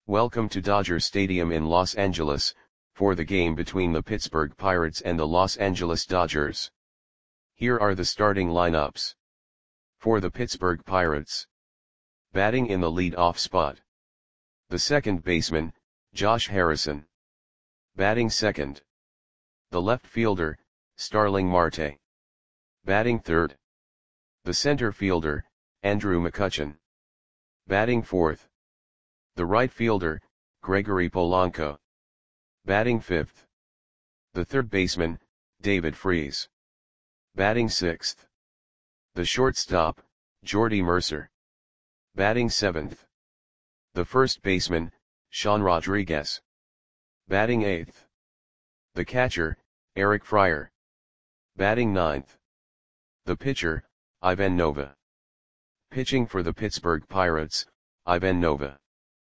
Welcome to Dodger Stadium in Los Angeles, for the game between the Pittsburgh Pirates and the Los Angeles Dodgers. Here are the starting lineups. For the Pittsburgh Pirates. Batting in the lead-off spot. The second baseman, Josh Harrison. Batting second. The left fielder, Starling Marte. Batting third. The center fielder, Andrew McCutchen. Batting fourth. The right fielder, Gregory Polanco. Batting fifth. The third baseman, David Freese. Batting sixth. The shortstop, Jordy Mercer. Batting seventh. The first baseman, Sean Rodriguez. Batting eighth. The catcher, Eric Fryer. Batting ninth. The pitcher, Ivan Nova. Pitching for the Pittsburgh Pirates, Ivan Nova.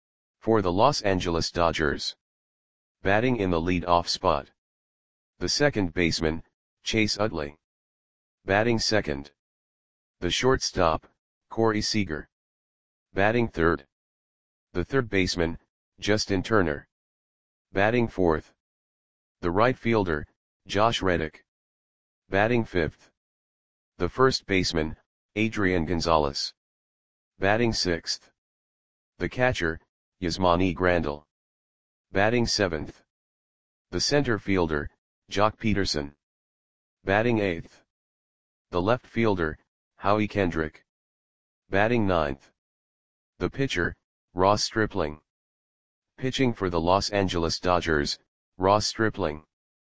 For the Los Angeles Dodgers. Batting in the lead-off spot. The second baseman, Chase Utley. Batting second. The shortstop, Corey Seager. Batting third. The third baseman, Justin Turner. Batting fourth. The right fielder, Josh Reddick. Batting fifth. The first baseman, Adrian Gonzalez. Batting sixth. The catcher, Yasmani Grandal. Batting seventh. The center fielder, Jock Peterson. Batting eighth. The left fielder, Howie Kendrick. Batting ninth. The pitcher, Ross Stripling. Pitching for the Los Angeles Dodgers, Ross Stripling.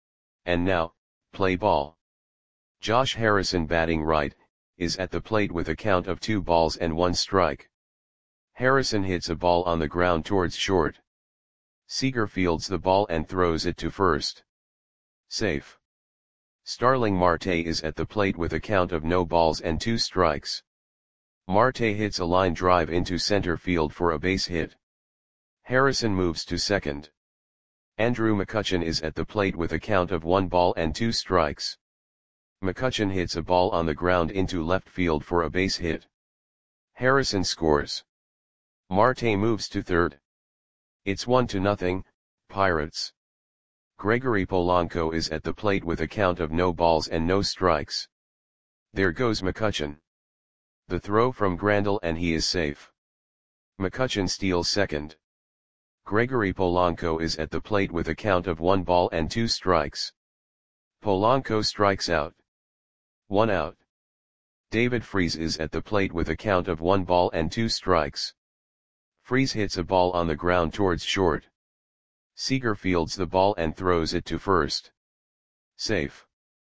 And now, play ball. Josh Harrison batting right, is at the plate with a count of 2 balls and 1 strike. Harrison hits a ball on the ground towards short. Seager fields the ball and throws it to first. Safe. Starling Marte is at the plate with a count of no balls and 2 strikes. Marte hits a line drive into center field for a base hit. Harrison moves to second. Andrew McCutchen is at the plate with a count of 1 ball and 2 strikes. McCutchen hits a ball on the ground into left field for a base hit. Harrison scores. Marte moves to third. It's 1-0, Pirates. Gregory Polanco is at the plate with a count of no balls and no strikes. There goes McCutchen. The throw from Grandal and he is safe. McCutchen steals second. Gregory Polanco is at the plate with a count of 1 ball and 2 strikes. Polanco strikes out. 1 out. David Freese is at the plate with a count of 1 ball and 2 strikes. Freese hits a ball on the ground towards short. Seager fields the ball and throws it to first. Safe.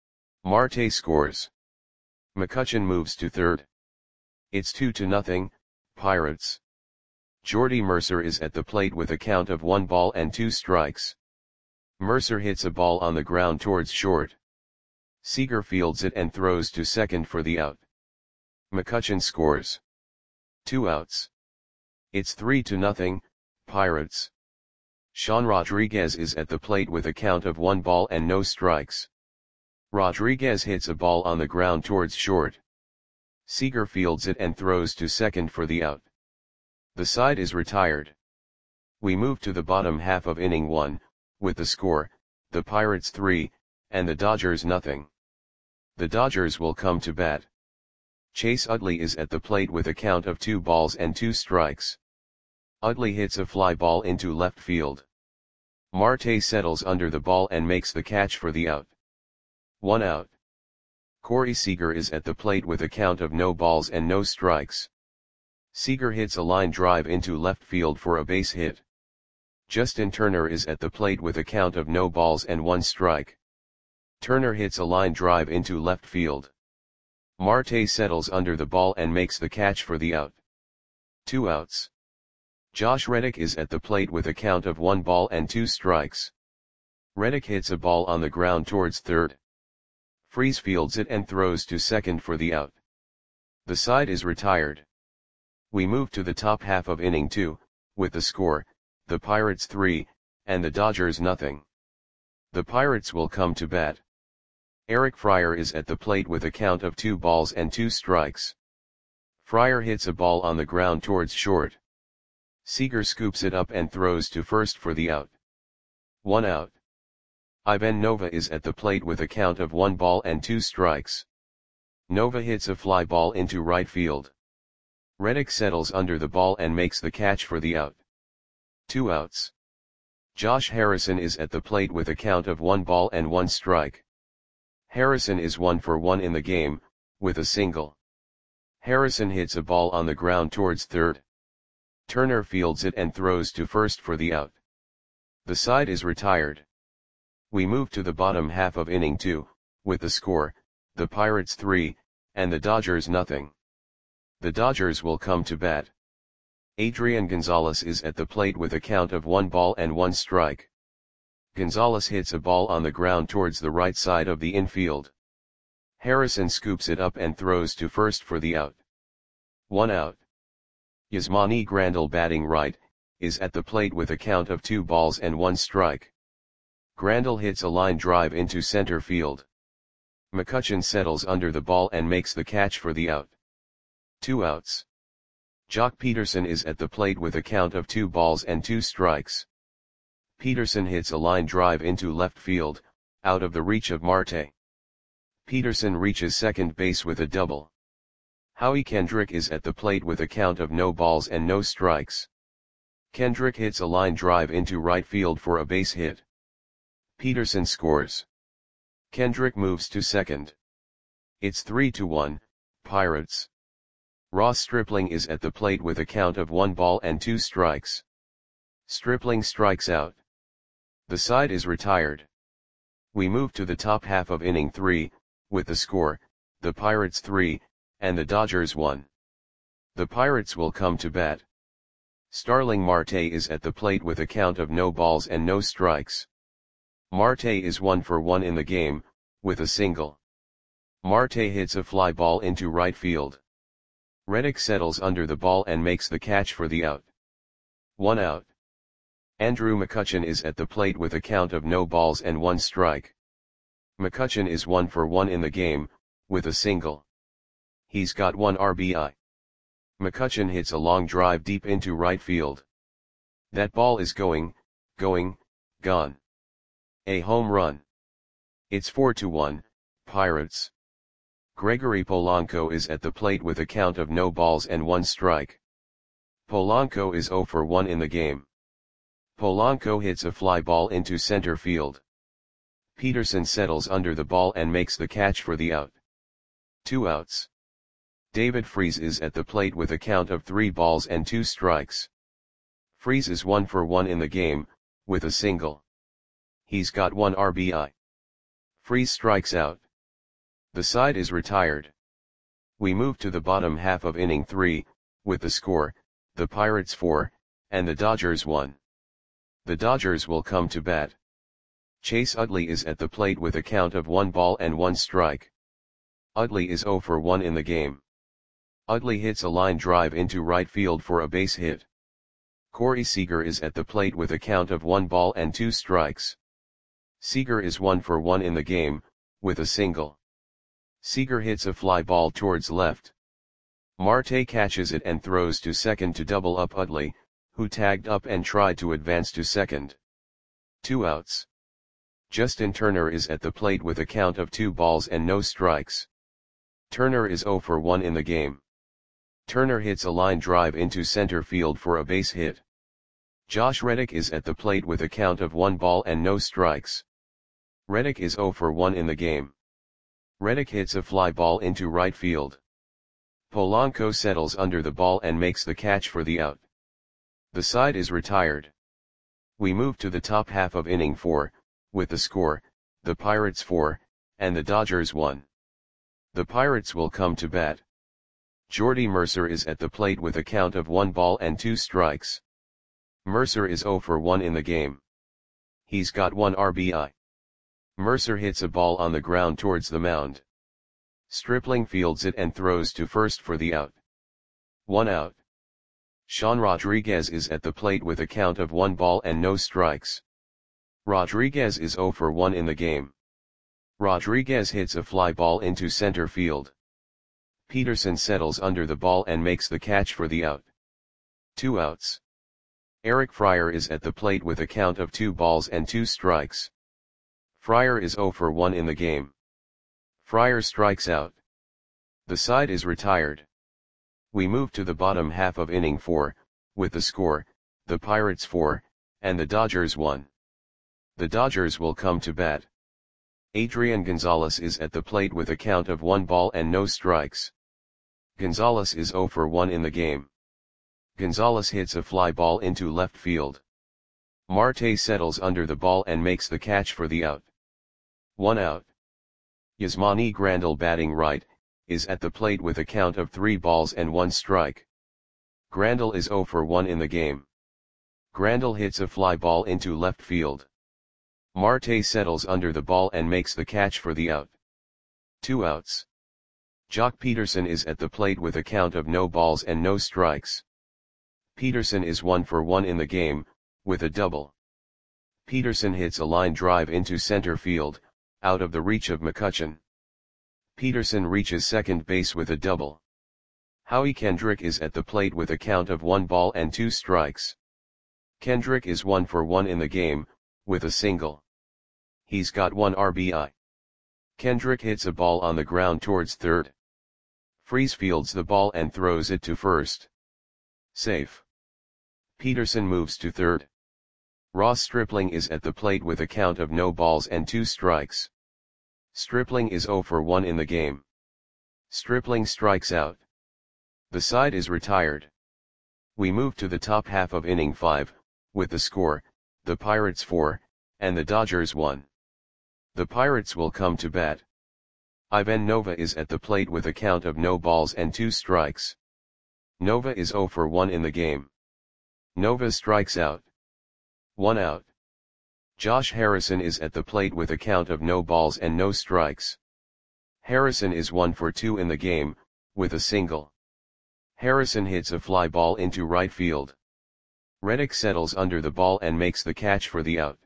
Marte scores. McCutchen moves to third. It's 2-0, Pirates. Jordy Mercer is at the plate with a count of 1 ball and 2 strikes. Mercer hits a ball on the ground towards short. Seager fields it and throws to second for the out. McCutchen scores. 2 outs. It's 3-0, Pirates. Sean Rodriguez is at the plate with a count of 1 ball and no strikes. Rodriguez hits a ball on the ground towards short. Seager fields it and throws to second for the out. The side is retired. We move to the bottom half of inning 1, with the score, the Pirates 3, and the Dodgers nothing. The Dodgers will come to bat. Chase Utley is at the plate with a count of 2 balls and 2 strikes. Utley hits a fly ball into left field. Marte settles under the ball and makes the catch for the out. 1 out. Corey Seager is at the plate with a count of no balls and no strikes. Seager hits a line drive into left field for a base hit. Justin Turner is at the plate with a count of no balls and 1 strike. Turner hits a line drive into left field. Marte settles under the ball and makes the catch for the out. 2 outs. Josh Reddick is at the plate with a count of 1 ball and 2 strikes. Reddick hits a ball on the ground towards third. Freese fields it and throws to second for the out. The side is retired. We move to the top half of inning 2, with the score, the Pirates 3, and the Dodgers nothing. The Pirates will come to bat. Eric Fryer is at the plate with a count of 2 balls and 2 strikes. Fryer hits a ball on the ground towards short. Seager scoops it up and throws to first for the out. 1 out. Ivan Nova is at the plate with a count of 1 ball and 2 strikes. Nova hits a fly ball into right field. Reddick settles under the ball and makes the catch for the out. 2 outs. Josh Harrison is at the plate with a count of 1 ball and 1 strike. Harrison is 1 for 1 in the game, with a single. Harrison hits a ball on the ground towards third. Turner fields it and throws to first for the out. The side is retired. We move to the bottom half of inning 2, with the score, the Pirates 3, and the Dodgers nothing. The Dodgers will come to bat. Adrian Gonzalez is at the plate with a count of 1 ball and 1 strike. Gonzalez hits a ball on the ground towards the right side of the infield. Harrison scoops it up and throws to first for the out. 1 out. Yasmani Grandal, batting right, is at the plate with a count of 2 balls and 1 strike. Grandal hits a line drive into center field. McCutchen settles under the ball and makes the catch for the out. 2 outs. Jock Peterson is at the plate with a count of 2 balls and 2 strikes. Peterson hits a line drive into left field, out of the reach of Marte. Peterson reaches second base with a double. Howie Kendrick is at the plate with a count of no balls and no strikes. Kendrick hits a line drive into right field for a base hit. Peterson scores. Kendrick moves to second. It's 3-1, Pirates. Ross Stripling is at the plate with a count of 1 ball and 2 strikes. Stripling strikes out. The side is retired. We move to the top half of inning 3, with the score, the Pirates 3, and the Dodgers 1. The Pirates will come to bat. Starling Marte is at the plate with a count of no balls and no strikes. Marte is 1 for 1 in the game, with a single. Marte hits a fly ball into right field. Reddick settles under the ball and makes the catch for the out. 1 out. Andrew McCutchen is at the plate with a count of no balls and 1 strike. McCutchen is 1 for 1 in the game, with a single. He's got 1 RBI. McCutchen hits a long drive deep into right field. That ball is gone. A home run. It's 4-1, Pirates. Gregory Polanco is at the plate with a count of no balls and 1 strike. Polanco is 0 for 1 in the game. Polanco hits a fly ball into center field. Peterson settles under the ball and makes the catch for the out. 2 outs. David Freese is at the plate with a count of 3 balls and 2 strikes. Freese is 1 for 1 in the game, with a single. He's got 1 RBI. Freese strikes out. The side is retired. We move to the bottom half of inning 3, with the score, the Pirates 4, and the Dodgers 1. The Dodgers will come to bat. Chase Utley is at the plate with a count of 1 ball and 1 strike. Utley is 0 for 1 in the game. Utley hits a line drive into right field for a base hit. Corey Seager is at the plate with a count of 1 ball and 2 strikes. Seager is 1 for 1 in the game, with a single. Seager hits a fly ball towards left. Marte catches it and throws to second to double up Utley, who tagged up and tried to advance to second. 2 outs. Justin Turner is at the plate with a count of 2 balls and no strikes. Turner is 0 for 1 in the game. Turner hits a line drive into center field for a base hit. Josh Reddick is at the plate with a count of 1 ball and no strikes. Reddick is 0 for 1 in the game. Reddick hits a fly ball into right field. Polanco settles under the ball and makes the catch for the out. The side is retired. We move to the top half of inning 4, with the score, the Pirates 4, and the Dodgers 1. The Pirates will come to bat. Jordy Mercer is at the plate with a count of 1 ball and 2 strikes. Mercer is 0 for 1 in the game. He's got 1 RBI. Mercer hits a ball on the ground towards the mound. Stripling fields it and throws to first for the out. 1 out. Sean Rodriguez is at the plate with a count of 1 ball and no strikes. Rodriguez is 0 for 1 in the game. Rodriguez hits a fly ball into center field. Peterson settles under the ball and makes the catch for the out. 2 outs. Eric Fryer is at the plate with a count of 2 balls and 2 strikes. Fryer is 0 for 1 in the game. Fryer strikes out. The side is retired. We move to the bottom half of inning 4, with the score, the Pirates 4, and the Dodgers 1. The Dodgers will come to bat. Adrian Gonzalez is at the plate with a count of 1 ball and no strikes. Gonzalez is 0 for 1 in the game. Gonzalez hits a fly ball into left field. Marte settles under the ball and makes the catch for the out. 1 out. Yasmani Grandal, batting right, is at the plate with a count of 3 balls and 1 strike. Grandal is 0 for 1 in the game. Grandal hits a fly ball into left field. Marte settles under the ball and makes the catch for the out. 2 outs. Jock Peterson is at the plate with a count of no balls and no strikes. Peterson is 1 for 1 in the game, with a double. Peterson hits a line drive into center field, out of the reach of McCutchen. Peterson reaches second base with a double. Howie Kendrick is at the plate with a count of 1 ball and 2 strikes. Kendrick is 1 for 1 in the game, with a single. He's got 1 RBI. Kendrick hits a ball on the ground towards third. Freese fields the ball and throws it to first. Safe. Peterson moves to third. Ross Stripling is at the plate with a count of no balls and 2 strikes. Stripling is 0 for 1 in the game. Stripling strikes out. The side is retired. We move to the top half of inning 5, with the score, the Pirates 4, and the Dodgers 1. The Pirates will come to bat. Ivan Nova is at the plate with a count of no balls and 2 strikes. Nova is 0 for 1 in the game. Nova strikes out. 1 out. Josh Harrison is at the plate with a count of no balls and no strikes. Harrison is 1 for 2 in the game, with a single. Harrison hits a fly ball into right field. Reddick settles under the ball and makes the catch for the out.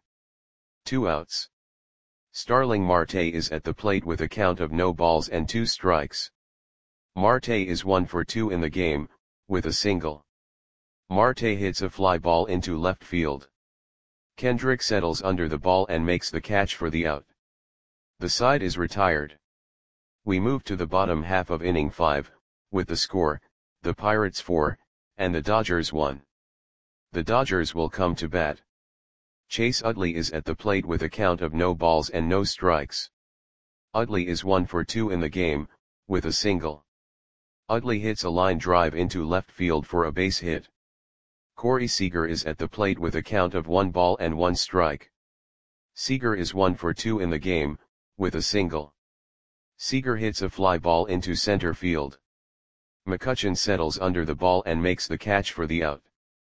2 outs. Starling Marte is at the plate with a count of no balls and 2 strikes. Marte is 1 for 2 in the game, with a single. Marte hits a fly ball into left field. Kendrick settles under the ball and makes the catch for the out. The side is retired. We move to the bottom half of inning 5, with the score, the Pirates 4, and the Dodgers 1. The Dodgers will come to bat. Chase Utley is at the plate with a count of no balls and no strikes. Utley is 1 for 2 in the game, with a single. Utley hits a line drive into left field for a base hit. Corey Seager is at the plate with a count of 1 ball and 1 strike. Seager is 1 for 2 in the game, with a single. Seager hits a fly ball into center field. McCutchen settles under the ball and makes the catch for the out.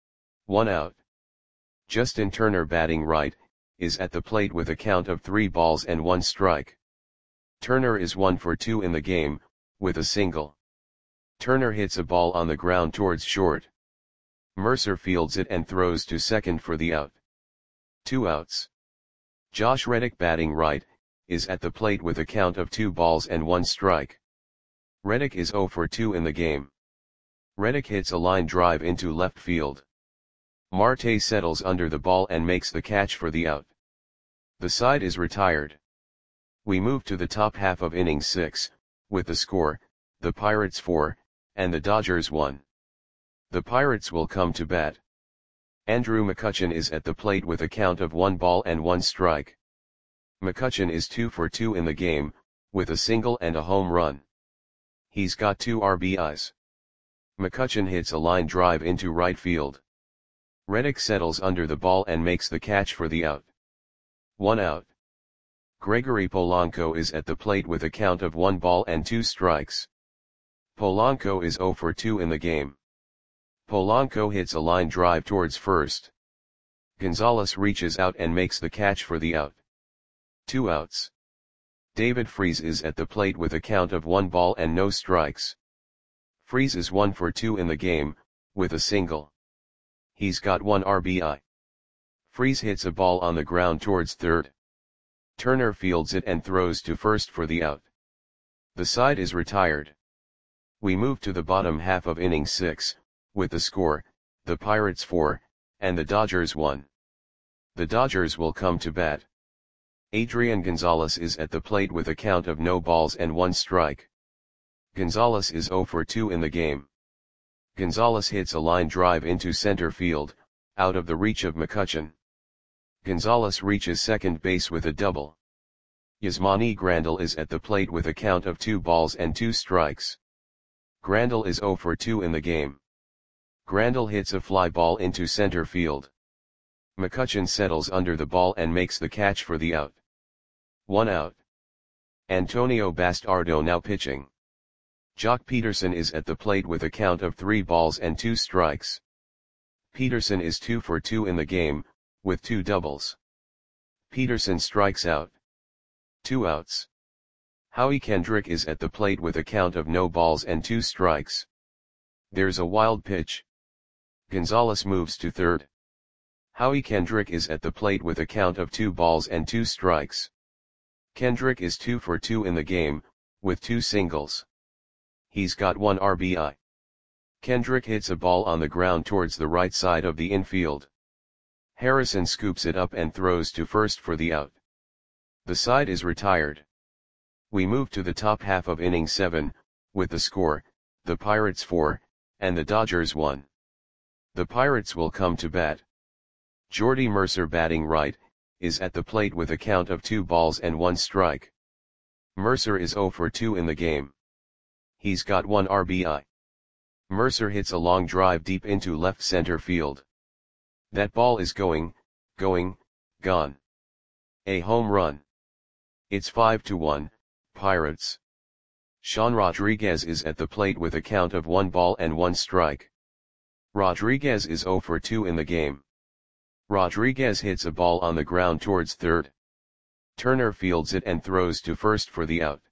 1 out. Justin Turner, batting right, is at the plate with a count of 3 balls and 1 strike. Turner is 1 for 2 in the game, with a single. Turner hits a ball on the ground towards short. Mercer fields it and throws to second for the out. 2 outs. Josh Reddick, batting right, is at the plate with a count of 2 balls and 1 strike. Reddick is 0 for 2 in the game. Reddick hits a line drive into left field. Marte settles under the ball and makes the catch for the out. The side is retired. We move to the top half of inning 6, with the score, the Pirates 4, and the Dodgers 1. The Pirates will come to bat. Andrew McCutchen is at the plate with a count of 1 ball and 1 strike. McCutchen is 2 for 2 in the game, with a single and a home run. He's got 2 RBIs. McCutchen hits a line drive into right field. Reddick settles under the ball and makes the catch for the out. 1 out. Gregory Polanco is at the plate with a count of 1 ball and 2 strikes. Polanco is 0 for 2 in the game. Polanco hits a line drive towards first. Gonzalez reaches out and makes the catch for the out. 2 outs. David Freese is at the plate with a count of 1 ball and no strikes. Freese is 1 for 2 in the game, with a single. He's got 1 RBI. Freese hits a ball on the ground towards third. Turner fields it and throws to first for the out. The side is retired. We move to the bottom half of inning 6, with the score, the Pirates 4, and the Dodgers 1. The Dodgers will come to bat. Adrian Gonzalez is at the plate with a count of no balls and 1 strike. Gonzalez is 0 for 2 in the game. Gonzalez hits a line drive into center field, out of the reach of McCutchen. Gonzalez reaches second base with a double. Yasmani Grandal is at the plate with a count of 2 balls and 2 strikes. Grandal is 0 for 2 in the game. Grandal hits a fly ball into center field. McCutchen settles under the ball and makes the catch for the out. 1 out. Antonio Bastardo now pitching. Jock Peterson is at the plate with a count of 3 balls and 2 strikes. Peterson is 2 for 2 in the game, with 2 doubles. Peterson strikes out. 2 outs. Howie Kendrick is at the plate with a count of no balls and 2 strikes. There's a wild pitch. Gonzalez moves to third. Howie Kendrick is at the plate with a count of 2 balls and 2 strikes. Kendrick is 2 for 2 in the game, with 2 singles. He's got 1 RBI. Kendrick hits a ball on the ground towards the right side of the infield. Harrison scoops it up and throws to first for the out. The side is retired. We move to the top half of inning 7, with the score, the Pirates 4, and the Dodgers 1. The Pirates will come to bat. Jordy Mercer batting right, is at the plate with a count of 2 balls and 1 strike. Mercer is 0 for 2 in the game. He's got 1 RBI. Mercer hits a long drive deep into left center field. That ball is gone. A home run. It's 5-1, Pirates. Sean Rodriguez is at the plate with a count of 1 ball and 1 strike. Rodriguez is 0 for 2 in the game. Rodriguez hits a ball on the ground towards third. Turner fields it and throws to first for the out.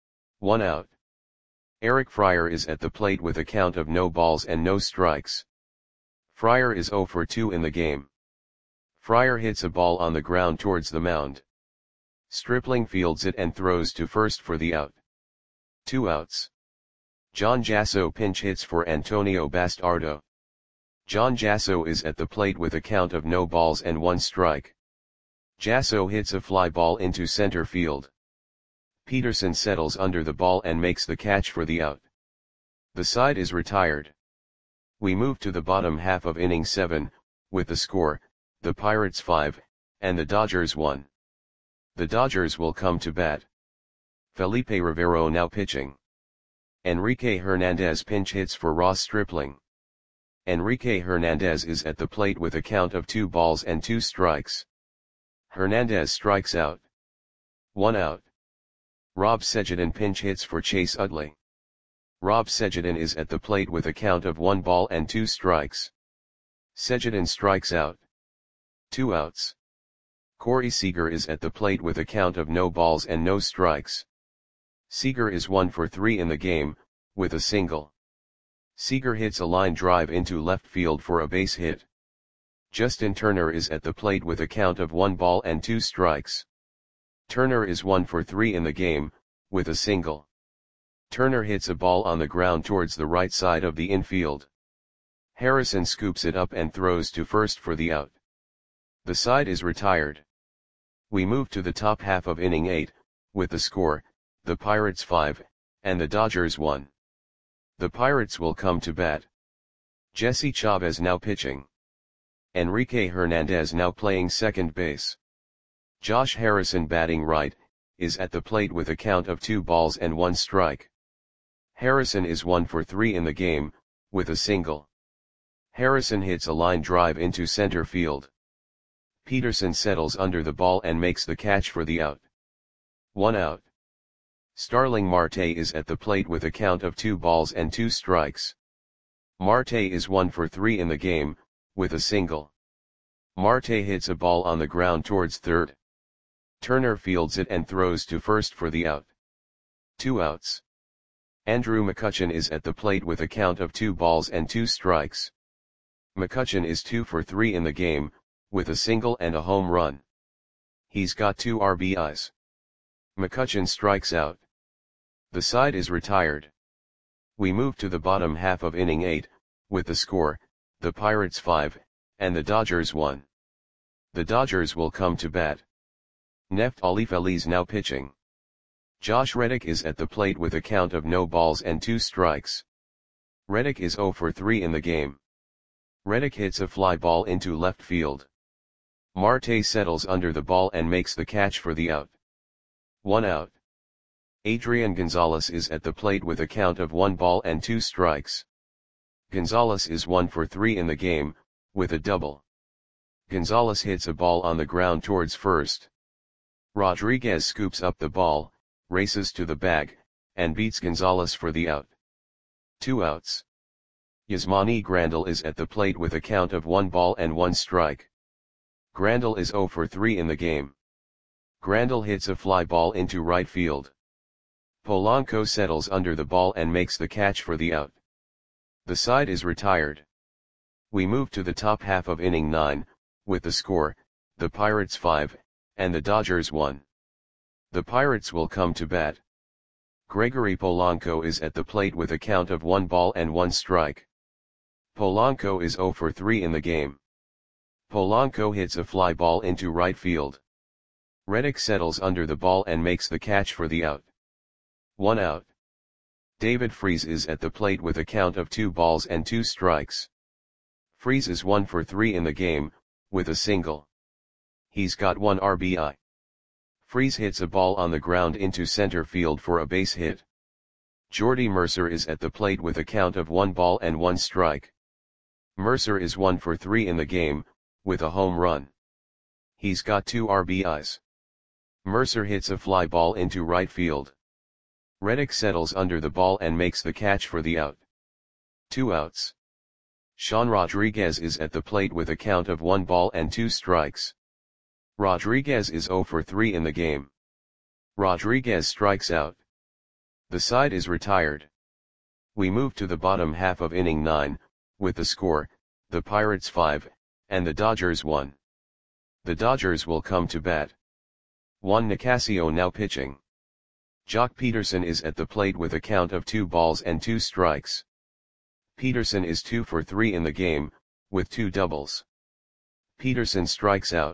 1 out. Eric Fryer is at the plate with a count of no balls and no strikes. Fryer is 0 for 2 in the game. Fryer hits a ball on the ground towards the mound. Stripling fields it and throws to first for the out. 2 outs. John Jasso pinch hits for Antonio Bastardo. John Jasso is at the plate with a count of no balls and 1 strike. Jasso hits a fly ball into center field. Peterson settles under the ball and makes the catch for the out. The side is retired. We move to the bottom half of inning 7, with the score, the Pirates 5, and the Dodgers 1. The Dodgers will come to bat. Felipe Rivero now pitching. Enrique Hernandez pinch hits for Ross Stripling. Enrique Hernandez is at the plate with a count of 2 balls and 2 strikes. Hernandez strikes out. 1 out. Rob Segedin pinch hits for Chase Utley. Rob Segedin is at the plate with a count of 1 ball and 2 strikes. Segedin strikes out. 2 outs. Corey Seager is at the plate with a count of no balls and no strikes. Seager is 1 for 3 in the game, with a single. Seager hits a line drive into left field for a base hit. Justin Turner is at the plate with a count of 1 ball and 2 strikes. Turner is 1 for 3 in the game, with a single. Turner hits a ball on the ground towards the right side of the infield. Harrison scoops it up and throws to first for the out. The side is retired. We move to the top half of inning 8, with the score, the Pirates 5, and the Dodgers 1. The Pirates will come to bat. Jesse Chavez now pitching. Enrique Hernandez now playing second base. Josh Harrison batting right, is at the plate with a count of 2 balls and 1 strike. Harrison is 1 for 3 in the game, with a single. Harrison hits a line drive into center field. Peterson settles under the ball and makes the catch for the out. 1 out. Starling Marte is at the plate with a count of 2 balls and 2 strikes. Marte is 1 for 3 in the game, with a single. Marte hits a ball on the ground towards third. Turner fields it and throws to first for the out. 2 outs. Andrew McCutchen is at the plate with a count of 2 balls and 2 strikes. McCutchen is 2 for 3 in the game, with a single and a home run. He's got 2 RBIs. McCutchen strikes out. The side is retired. We move to the bottom half of inning 8, with the score, the Pirates 5, and the Dodgers 1. The Dodgers will come to bat. Neftali Feliz now pitching. Josh Reddick is at the plate with a count of no balls and 2 strikes. Reddick is 0 for 3 in the game. Reddick hits a fly ball into left field. Marte settles under the ball and makes the catch for the out. 1 out. Adrian Gonzalez is at the plate with a count of 1 ball and 2 strikes. Gonzalez is 1 for 3 in the game, with a double. Gonzalez hits a ball on the ground towards first. Rodriguez scoops up the ball, races to the bag, and beats Gonzalez for the out. 2 outs. Yasmani Grandal is at the plate with a count of 1 ball and 1 strike. Grandal is 0 for 3 in the game. Grandal hits a fly ball into right field. Polanco settles under the ball and makes the catch for the out. The side is retired. We move to the top half of inning 9, with the score, the Pirates 5, and the Dodgers 1. The Pirates will come to bat. Gregory Polanco is at the plate with a count of 1 ball and 1 strike. Polanco is 0 for 3 in the game. Polanco hits a fly ball into right field. Reddick settles under the ball and makes the catch for the out. 1 out. David Freese is at the plate with a count of 2 balls and 2 strikes. Freese is 1 for 3 in the game, with a single. He's got 1 RBI. Freese hits a ball on the ground into center field for a base hit. Jordy Mercer is at the plate with a count of 1 ball and 1 strike. Mercer is 1 for 3 in the game, with a home run. He's got 2 RBIs. Mercer hits a fly ball into right field. Reddick settles under the ball and makes the catch for the out. 2 outs. Sean Rodriguez is at the plate with a count of 1 ball and 2 strikes. Rodriguez is 0 for 3 in the game. Rodriguez strikes out. The side is retired. We move to the bottom half of inning 9, with the score, the Pirates 5, and the Dodgers 1. The Dodgers will come to bat. Juan Nicasio now pitching. Jock Peterson is at the plate with a count of 2 balls and 2 strikes. Peterson is 2 for 3 in the game, with 2 doubles. Peterson strikes out.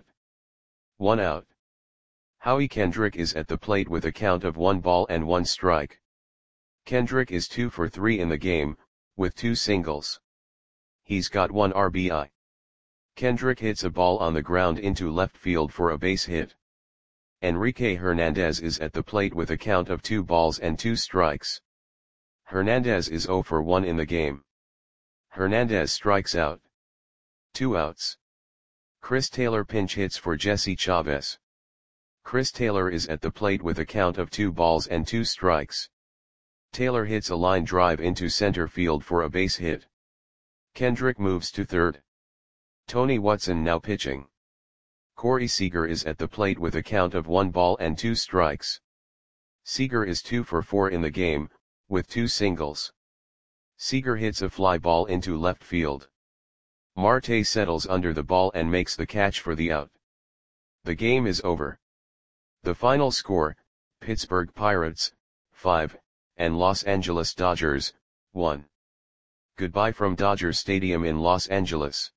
1 out. Howie Kendrick is at the plate with a count of 1 ball and 1 strike. Kendrick is 2 for 3 in the game, with 2 singles. He's got 1 RBI. Kendrick hits a ball on the ground into left field for a base hit. Enrique Hernandez is at the plate with a count of 2 balls and 2 strikes. Hernandez is 0 for 1 in the game. Hernandez strikes out. 2 outs. Chris Taylor pinch hits for Jesse Chavez. Chris Taylor is at the plate with a count of 2 balls and 2 strikes. Taylor hits a line drive into center field for a base hit. Kendrick moves to third. Tony Watson now pitching. Corey Seager is at the plate with a count of 1 ball and 2 strikes. Seager is 2 for 4 in the game, with 2 singles. Seager hits a fly ball into left field. Marte settles under the ball and makes the catch for the out. The game is over. The final score, Pittsburgh Pirates, 5, and Los Angeles Dodgers, 1. Goodbye from Dodger Stadium in Los Angeles.